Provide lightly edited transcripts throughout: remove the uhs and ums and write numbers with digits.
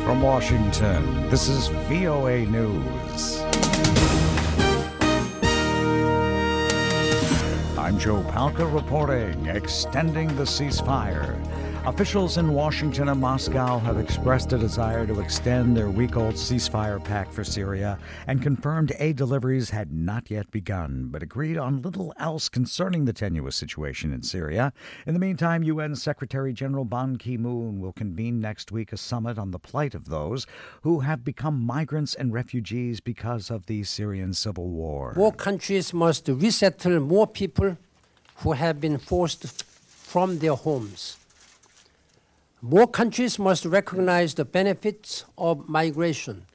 From Washington, this is VOA News. I'm Joe Palca reporting, extending the ceasefire. Officials in Washington and Moscow have expressed a desire to extend their week-old ceasefire pact for Syria and confirmed aid deliveries had not yet begun, but agreed on little else concerning the tenuous situation in Syria. In the meantime, UN Secretary General Ban Ki-moon will convene next week a summit on the plight of those who have become migrants and refugees because of the Syrian civil war. More countries must resettle more people who have been forced from their homes. More countries must recognize the benefits of migration,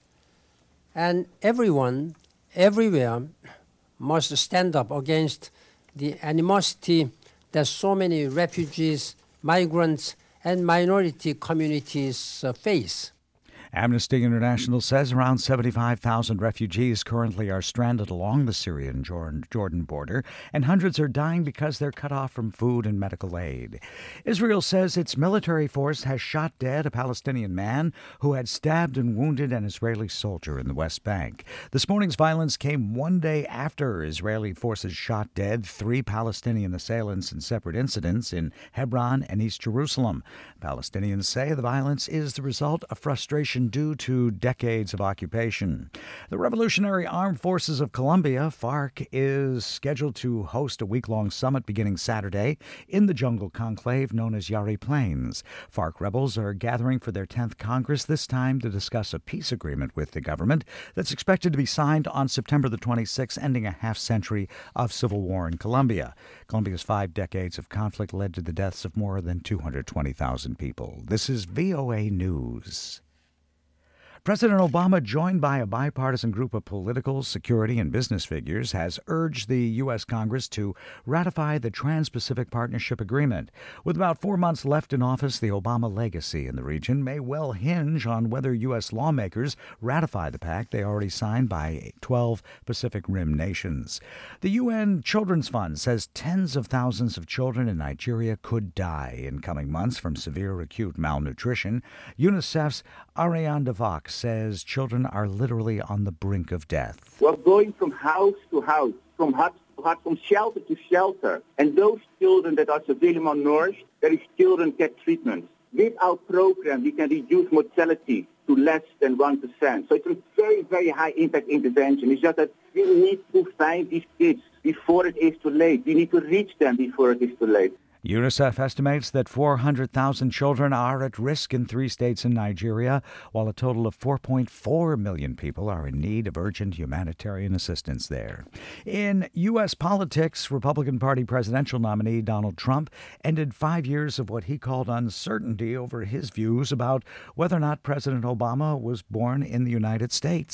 and everyone, everywhere, must stand up against the animosity that so many refugees, migrants, and minority communities face. Amnesty International says around 75,000 refugees currently are stranded along the Syrian-Jordan border, and hundreds are dying because they're cut off from food and medical aid. Israel says its military force has shot dead a Palestinian man who had stabbed and wounded an Israeli soldier in the West Bank. This morning's violence came one day after Israeli forces shot dead 3 Palestinian assailants in separate incidents in Hebron and East Jerusalem. Palestinians say the violence is the result of frustration due to decades of occupation. The Revolutionary Armed Forces of Colombia, FARC, is scheduled to host a week-long summit beginning Saturday in the jungle conclave known as Yari Plains. FARC rebels are gathering for their 10th Congress, this time to discuss a peace agreement with the government that's expected to be signed on September the 26th, ending a half-century of civil war in Colombia. Colombia's 5 decades of conflict led to the deaths of more than 220,000 people. This is VOA News. President Obama, joined by a bipartisan group of political, security, and business figures, has urged the U.S. Congress to ratify the Trans-Pacific Partnership Agreement. With about 4 months left in office, the Obama legacy in the region may well hinge on whether U.S. lawmakers ratify the pact they already signed by 12 Pacific Rim nations. The UN Children's Fund says tens of thousands of children in Nigeria could die in coming months from severe acute malnutrition. UNICEF's Ariane DeVox says children are literally on the brink of death. We're going from house to house, from hut to hut, from shelter to shelter. And those children that are severely malnourished, those children get treatment. With our program, we can reduce mortality to less than 1%. So it's a very, very high impact intervention. It's just that we need to find these kids before it is too late. We need to reach them before it is too late. UNICEF estimates that 400,000 children are at risk in 3 states in Nigeria, while a total of 4.4 million people are in need of urgent humanitarian assistance there. In U.S. politics, Republican Party presidential nominee Donald Trump ended 5 years of what he called uncertainty over his views about whether or not President Obama was born in the United States.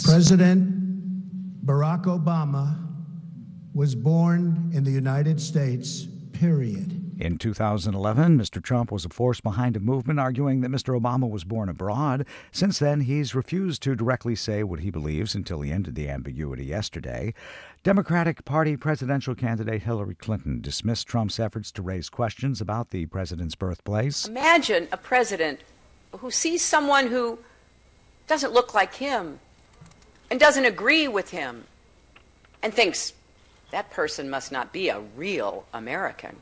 President Barack Obama was born in the United States, period. In 2011, Mr. Trump was a force behind a movement arguing that Mr. Obama was born abroad. Since then, he's refused to directly say what he believes until he ended the ambiguity yesterday. Democratic Party presidential candidate Hillary Clinton dismissed Trump's efforts to raise questions about the president's birthplace. Imagine a president who sees someone who doesn't look like him and doesn't agree with him and thinks that person must not be a real American.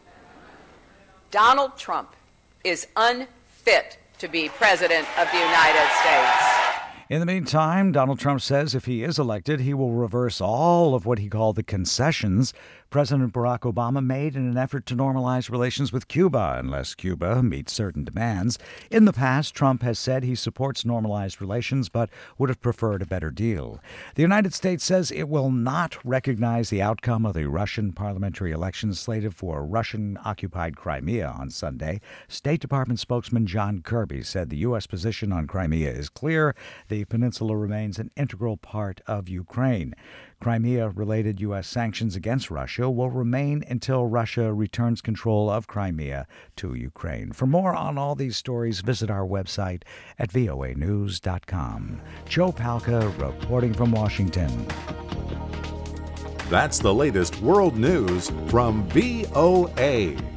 Donald Trump is unfit to be president of the United States. In the meantime, Donald Trump says if he is elected, he will reverse all of what he called the concessions President Barack Obama made in an effort to normalize relations with Cuba, unless Cuba meets certain demands. In the past, Trump has said he supports normalized relations, but would have preferred a better deal. The United States says it will not recognize the outcome of the Russian parliamentary elections slated for Russian-occupied Crimea on Sunday. State Department spokesman John Kirby said the U.S. position on Crimea is clear. The peninsula remains an integral part of Ukraine. Crimea-related U.S. sanctions against Russia will remain until Russia returns control of Crimea to Ukraine. For more on all these stories, visit our website at voanews.com. Joe Palca reporting from Washington. That's the latest world news from VOA.